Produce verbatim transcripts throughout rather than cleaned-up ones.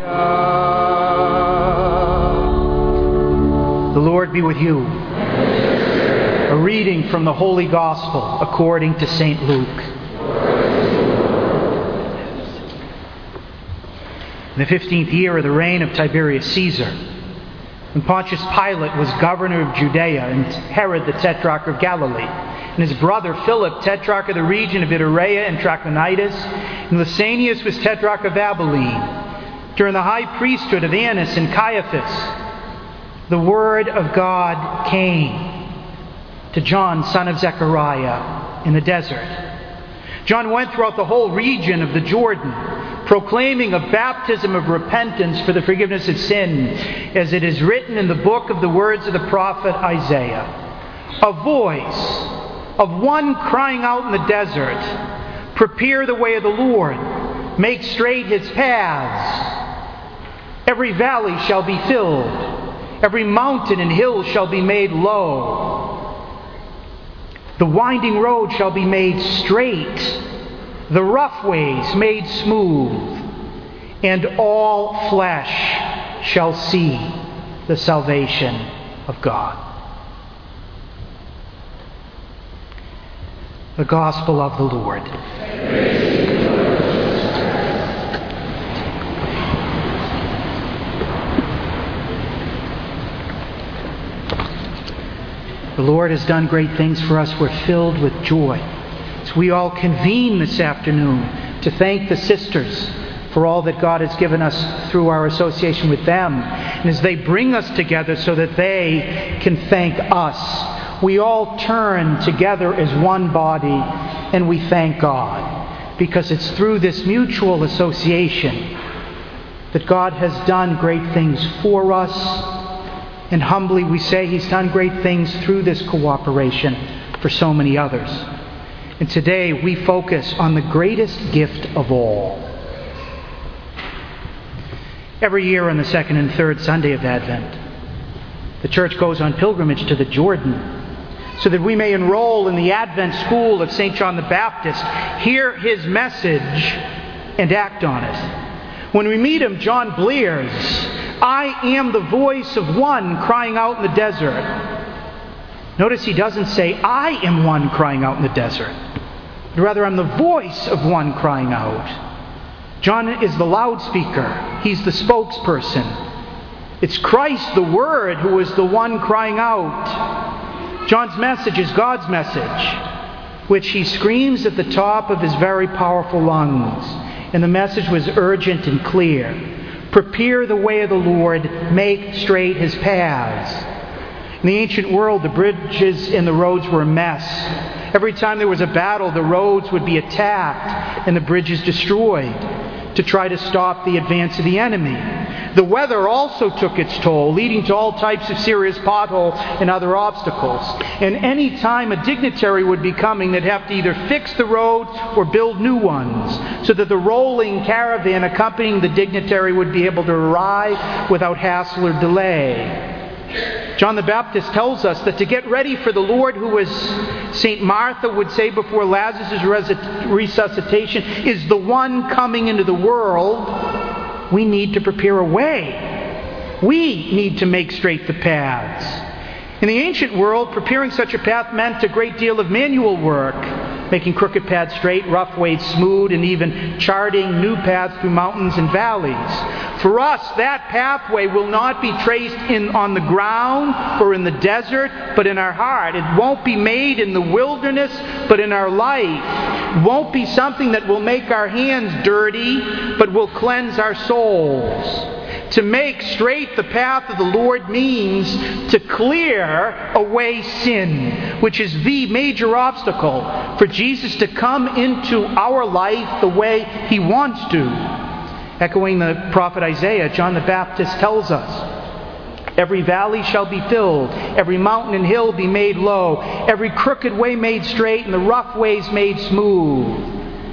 The Lord be with you. A reading from the Holy Gospel according to Saint Luke. In the fifteenth year of the reign of Tiberius Caesar, when Pontius Pilate was governor of Judea, and Herod the tetrarch of Galilee, and his brother Philip, tetrarch of the region of Iturea and Trachonitis, and Lysanias was tetrarch of Abilene, during the high priesthood of Annas and Caiaphas, the word of God came to John, son of Zechariah, in the desert. John went throughout the whole region of the Jordan, proclaiming a baptism of repentance for the forgiveness of sin, as it is written in the book of the words of the prophet Isaiah. A voice of one crying out in the desert, "Prepare the way of the Lord, make straight His paths. Every valley shall be filled, every mountain and hill shall be made low. The winding road shall be made straight, the rough ways made smooth, and all flesh shall see the salvation of God." The Gospel of the Lord. The Lord has done great things for us. We're filled with joy. So we all convene this afternoon to thank the sisters for all that God has given us through our association with them. And as they bring us together so that they can thank us, we all turn together as one body and we thank God. Because it's through this mutual association that God has done great things for us. And humbly we say He's done great things through this cooperation for so many others. And today we focus on the greatest gift of all. Every year on the second and third Sunday of Advent, the Church goes on pilgrimage to the Jordan so that we may enroll in the Advent school of Saint John the Baptist, hear his message, and act on it. When we meet him, John blears, "I am the voice of one crying out in the desert." Notice he doesn't say, "I am one crying out in the desert." But rather, "I'm the voice of one crying out." John is the loudspeaker. He's the spokesperson. It's Christ, the Word, who is the one crying out. John's message is God's message, which he screams at the top of his very powerful lungs. And the message was urgent and clear. Prepare the way of the Lord, make straight His paths. In the ancient world, the bridges and the roads were a mess. Every time there was a battle, the roads would be attacked and the bridges destroyed to try to stop the advance of the enemy. The weather also took its toll, leading to all types of serious potholes and other obstacles. And any time a dignitary would be coming, they'd have to either fix the roads or build new ones, so that the rolling caravan accompanying the dignitary would be able to arrive without hassle or delay. John the Baptist tells us that to get ready for the Lord, who, as Saint Martha would say before Lazarus' resuscitation, is the one coming into the world, we need to prepare a way. We need to make straight the paths. In the ancient world, preparing such a path meant a great deal of manual work, making crooked paths straight, rough ways smooth, and even charting new paths through mountains and valleys. For us, that pathway will not be traced in on the ground or in the desert, but in our heart. It won't be made in the wilderness, but in our life. It won't be something that will make our hands dirty, but will cleanse our souls. To make straight the path of the Lord means to clear away sin, which is the major obstacle for Jesus to come into our life the way He wants to. Echoing the prophet Isaiah, John the Baptist tells us, "Every valley shall be filled, every mountain and hill be made low, every crooked way made straight, and the rough ways made smooth."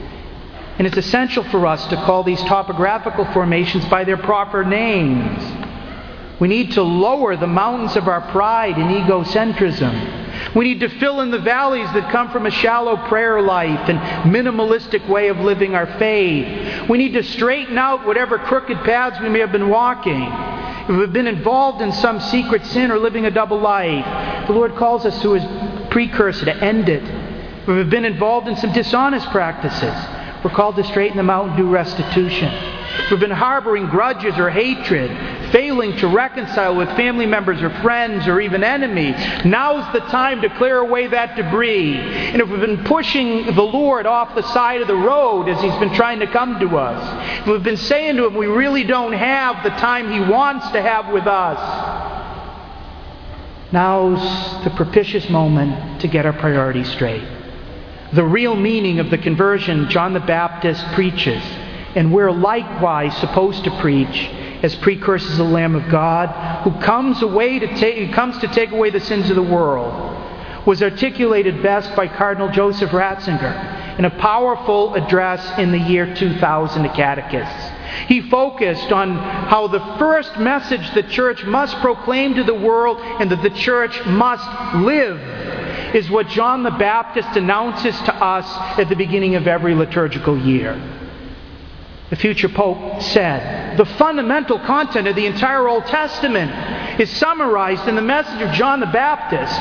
And it's essential for us to call these topographical formations by their proper names. We need to lower the mountains of our pride and egocentrism. We need to fill in the valleys that come from a shallow prayer life and minimalistic way of living our faith. We need to straighten out whatever crooked paths we may have been walking. If we've been involved in some secret sin or living a double life, the Lord calls us to His precursor to end it. If we've been involved in some dishonest practices, we're called to straighten them out and do restitution. If we've been harboring grudges or hatred, failing to reconcile with family members or friends or even enemies, now's the time to clear away that debris. And if we've been pushing the Lord off the side of the road as He's been trying to come to us, if we've been saying to Him we really don't have the time He wants to have with us, now's the propitious moment to get our priorities straight. The real meaning of the conversion John the Baptist preaches, and we're likewise supposed to preach as precursors of the Lamb of God, who comes away to take, comes to take away the sins of the world, was articulated best by Cardinal Joseph Ratzinger in a powerful address in the year two thousand to catechists. He focused on how the first message the church must proclaim to the world and that the church must live is what John the Baptist announces to us at the beginning of every liturgical year. The future Pope said, the fundamental content of the entire Old Testament is summarized in the message of John the Baptist,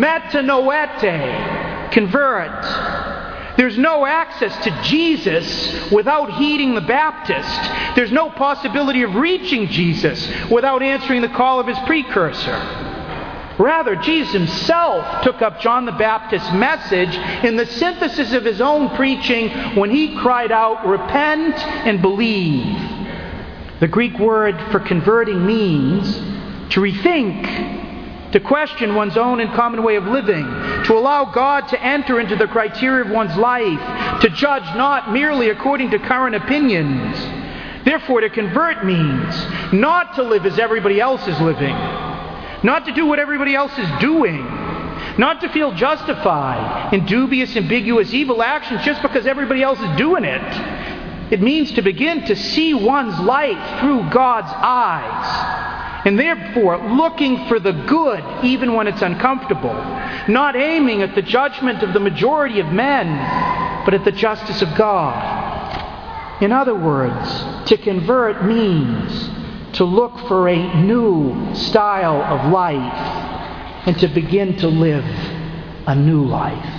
metanoete, convert. There's no access to Jesus without heeding the Baptist. There's no possibility of reaching Jesus without answering the call of His precursor. Rather, Jesus Himself took up John the Baptist's message in the synthesis of His own preaching when He cried out, repent and believe. The Greek word for converting means to rethink, to question one's own and common way of living, to allow God to enter into the criteria of one's life, to judge not merely according to current opinions. Therefore, to convert means not to live as everybody else is living, not to do what everybody else is doing, not to feel justified in dubious, ambiguous, evil actions just because everybody else is doing it. It means to begin to see one's life through God's eyes, and therefore looking for the good even when it's uncomfortable, not aiming at the judgment of the majority of men, but at the justice of God. In other words, to convert means to look for a new style of life and to begin to live a new life.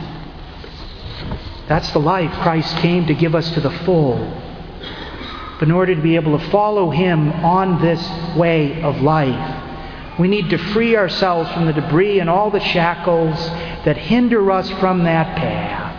That's the life Christ came to give us to the full. But in order to be able to follow Him on this way of life, we need to free ourselves from the debris and all the shackles that hinder us from that path.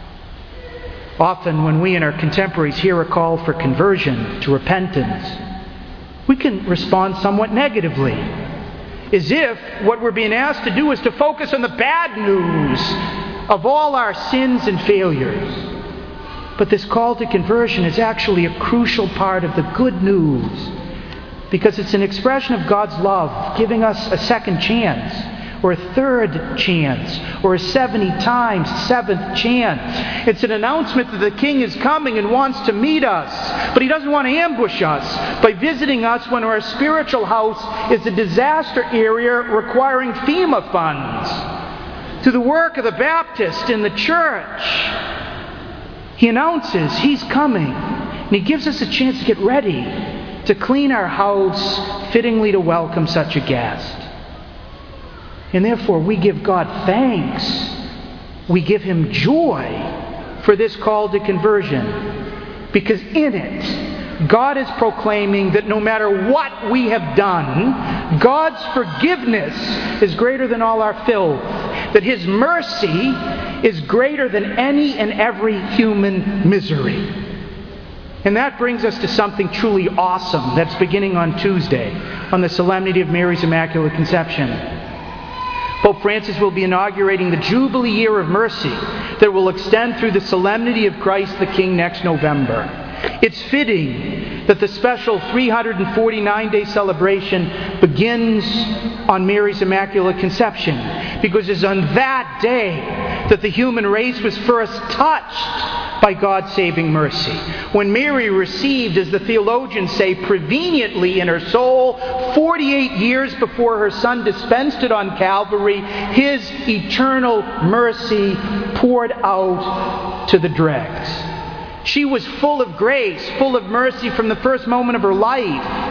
Often when we and our contemporaries hear a call for conversion, to repentance, we can respond somewhat negatively, as if what we're being asked to do is to focus on the bad news of all our sins and failures. But this call to conversion is actually a crucial part of the good news, because it's an expression of God's love, giving us a second chance, or a third chance, or a seventy times seventh chance. It's an announcement that the King is coming and wants to meet us, but He doesn't want to ambush us by visiting us when our spiritual house is a disaster area requiring FEMA funds. Through the work of the Baptist in the church, He announces He's coming, and He gives us a chance to get ready to clean our house fittingly to welcome such a guest. And therefore, we give God thanks. We give Him joy for this call to conversion, because in it, God is proclaiming that no matter what we have done, God's forgiveness is greater than all our filth, that His mercy is greater than any and every human misery. And that brings us to something truly awesome that's beginning on Tuesday, on the Solemnity of Mary's Immaculate Conception. Pope Francis will be inaugurating the Jubilee Year of Mercy that will extend through the Solemnity of Christ the King next November. It's fitting that the special three hundred forty-nine day celebration begins on Mary's Immaculate Conception, because it's on that day that the human race was first touched by God's saving mercy. When Mary received, as the theologians say, preveniently in her soul, forty-eight years before her Son dispensed it on Calvary, His eternal mercy poured out to the dregs. She was full of grace, full of mercy from the first moment of her life.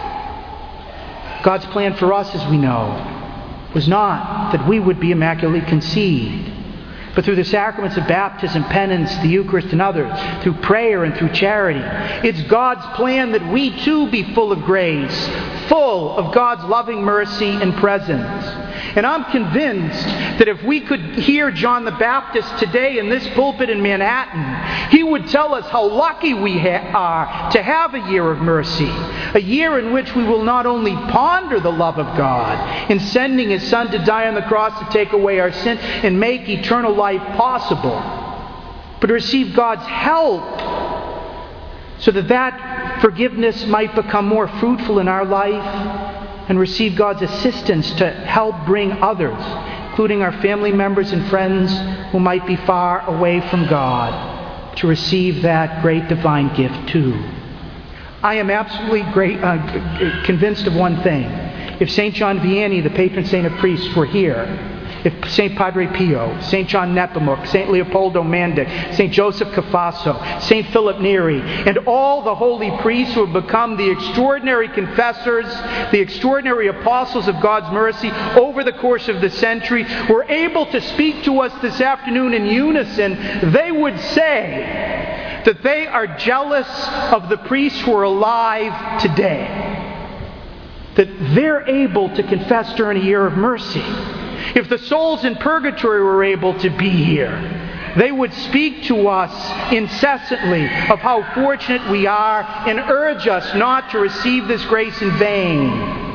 God's plan for us, as we know, was not that we would be immaculately conceived, but through the sacraments of baptism, penance, the Eucharist, and others, through prayer and through charity. It's God's plan that we too be full of grace, full of God's loving mercy and presence. And I'm convinced that if we could hear John the Baptist today in this pulpit in Manhattan, he would tell us how lucky we ha- are to have a year of mercy, a year in which we will not only ponder the love of God in sending His Son to die on the cross to take away our sin and make eternal life possible, but receive God's help so that that forgiveness might become more fruitful in our life, and receive God's assistance to help bring others, including our family members and friends who might be far away from God, to receive that great divine gift too. I am absolutely great, uh, convinced of one thing. If Saint John Vianney, the patron saint of priests, were here, if Saint Padre Pio, Saint John Nepomuk, Saint Leopoldo Mandic, Saint Joseph Cafasso, Saint Philip Neri, and all the holy priests who have become the extraordinary confessors, the extraordinary apostles of God's mercy over the course of the century, were able to speak to us this afternoon in unison, they would say that they are jealous of the priests who are alive today. That they're able to confess during a year of mercy. If the souls in purgatory were able to be here, they would speak to us incessantly of how fortunate we are and urge us not to receive this grace in vain.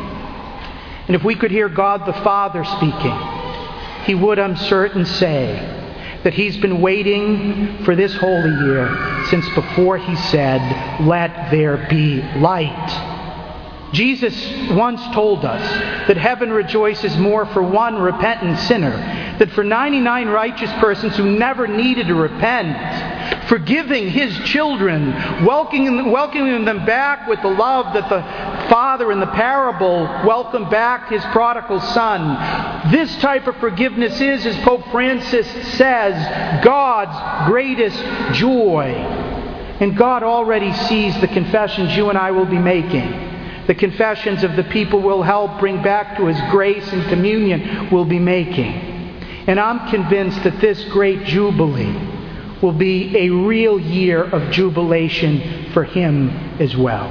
And if we could hear God the Father speaking, He would, I'm certain, say that He's been waiting for this holy year since before He said, "Let there be light." Jesus once told us that heaven rejoices more for one repentant sinner than for ninety-nine righteous persons who never needed to repent, forgiving His children, welcoming, welcoming them back with the love that the Father in the parable welcomed back His prodigal son. This type of forgiveness is, as Pope Francis says, God's greatest joy. And God already sees the confessions you and I will be making. The confessions of the people we'll help bring back to His grace and communion we'll be making. And I'm convinced that this great Jubilee will be a real year of jubilation for Him as well.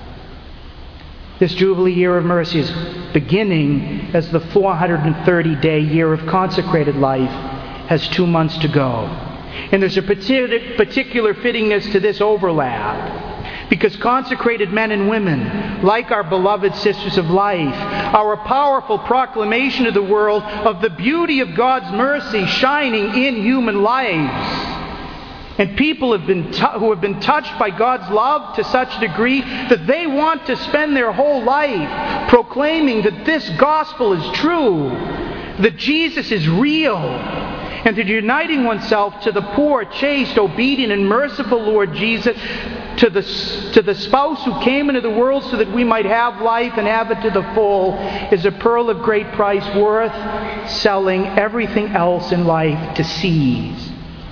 This Jubilee year of mercy is beginning as the four hundred thirty day year of consecrated life has two months to go. And there's a particular fittingness to this overlap. Because consecrated men and women, like our beloved sisters of life, are a powerful proclamation to the world of the beauty of God's mercy shining in human lives. And people have been t- who have been touched by God's love to such a degree that they want to spend their whole life proclaiming that this gospel is true, that Jesus is real, and that uniting oneself to the poor, chaste, obedient, and merciful Lord Jesus, to the, to the spouse who came into the world so that we might have life and have it to the full, is a pearl of great price worth selling everything else in life to seize.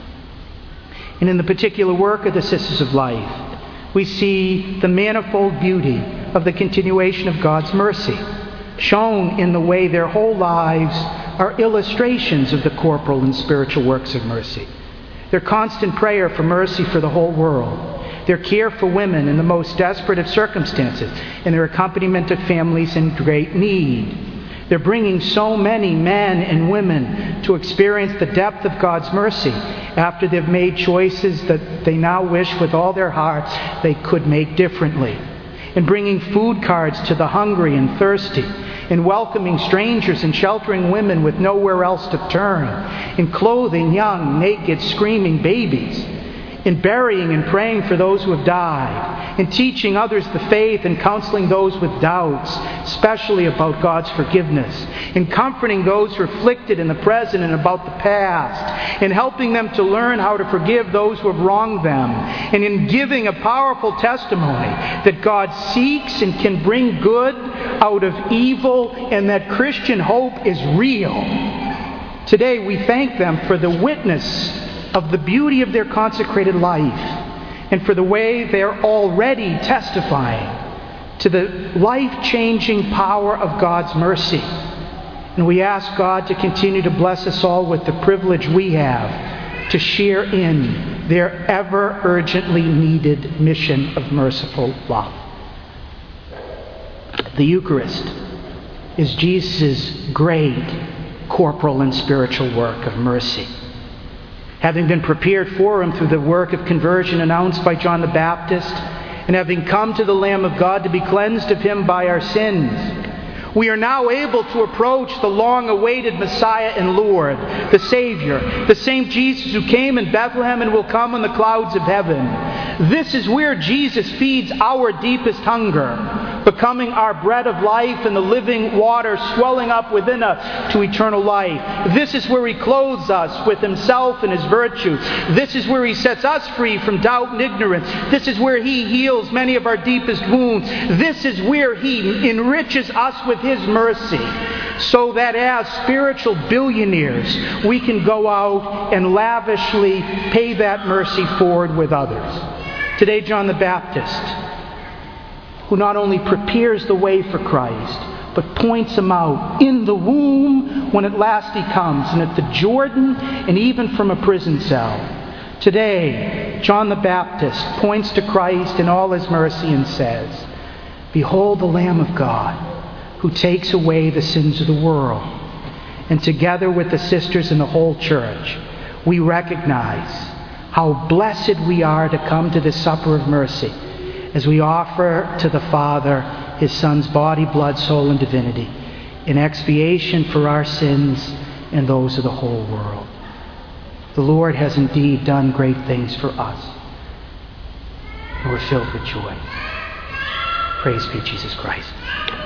And in the particular work of the Sisters of Life, we see the manifold beauty of the continuation of God's mercy, shown in the way their whole lives are illustrations of the corporal and spiritual works of mercy. Their constant prayer for mercy for the whole world, their care for women in the most desperate of circumstances, and their accompaniment of families in great need. They're bringing so many men and women to experience the depth of God's mercy after they've made choices that they now wish with all their hearts they could make differently. And bringing food cards to the hungry and thirsty, in welcoming strangers and sheltering women with nowhere else to turn, in clothing young, naked, screaming babies, in burying and praying for those who have died, in teaching others the faith and counseling those with doubts, especially about God's forgiveness, in comforting those who are afflicted in the present and about the past, in helping them to learn how to forgive those who have wronged them, and in giving a powerful testimony that God seeks and can bring good out of evil, and that Christian hope is real. Today we thank them for the witness of the beauty of their consecrated life, and for the way they're already testifying to the life-changing power of God's mercy. And we ask God to continue to bless us all with the privilege we have to share in their ever urgently needed mission of merciful love. The Eucharist is Jesus' great corporal and spiritual work of mercy. Having been prepared for him through the work of conversion announced by John the Baptist, and having come to the Lamb of God to be cleansed of him by our sins, we are now able to approach the long-awaited Messiah and Lord, the Savior, the same Jesus who came in Bethlehem and will come on the clouds of heaven. This is where Jesus feeds our deepest hunger, becoming our bread of life and the living water swelling up within us to eternal life. This is where he clothes us with himself and his virtue. This is where he sets us free from doubt and ignorance. This is where he heals many of our deepest wounds. This is where he enriches us with his mercy, so that as spiritual billionaires we can go out and lavishly pay that mercy forward with others. Today, John the Baptist, who not only prepares the way for Christ, but points him out in the womb when at last he comes, and at the Jordan, and even from a prison cell. Today, John the Baptist points to Christ in all his mercy and says, "Behold the Lamb of God, who takes away the sins of the world." And together with the sisters and the whole church, we recognize how blessed we are to come to this supper of mercy as we offer to the Father his Son's body, blood, soul, and divinity in expiation for our sins and those of the whole world. The Lord has indeed done great things for us, and we're filled with joy. Praise be Jesus Christ.